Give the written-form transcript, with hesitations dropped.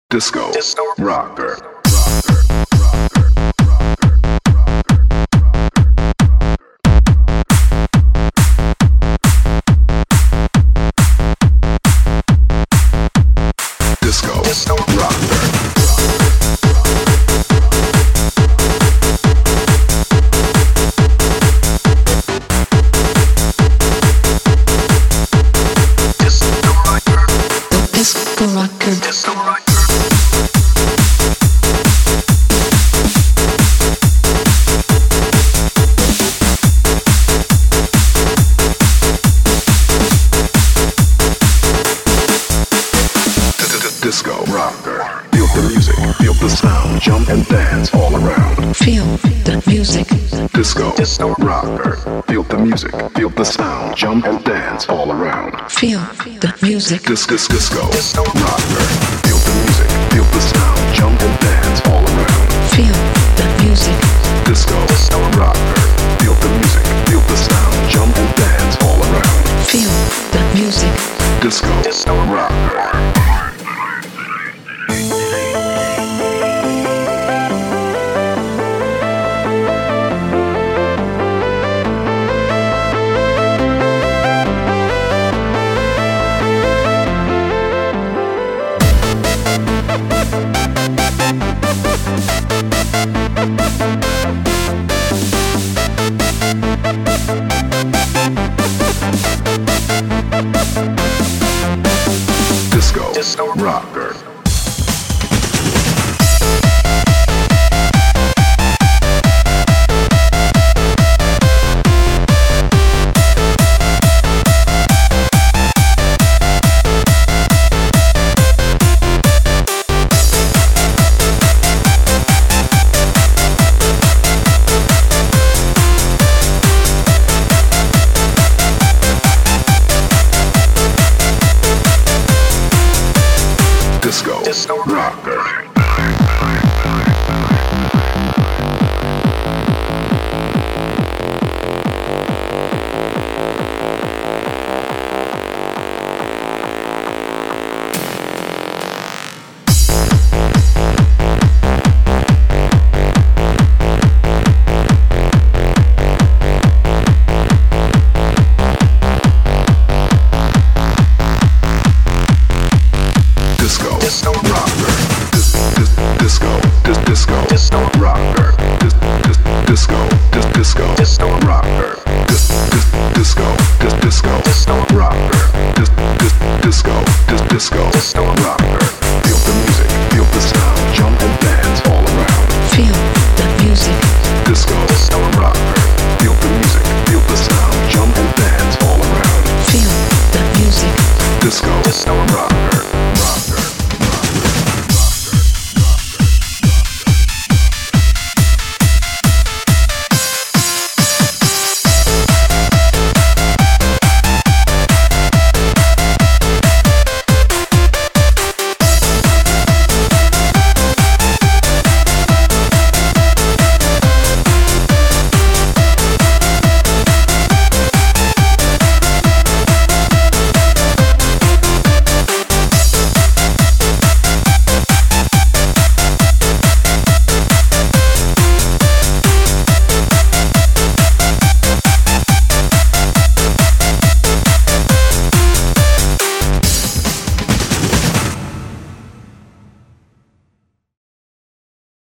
Disco rocker. Disco rocker. Disco rocker. Disco rocker. Disco rocker. Feel the music, feel the sound, jump and dance all around. Feel the music. Disco rocker. Feel the music, feel the sound, jump and dance all around. Feel the music. Disco rocker. Feel the music, feel the sound, jump and dance all around. Feel the music. Disco rocker. Feel the music, feel the sound, jump and dance all around. Feel the music. Disco rocker. Disco rocker. Disco rocker. Disco rocker. Disco rocker. Disco rocker.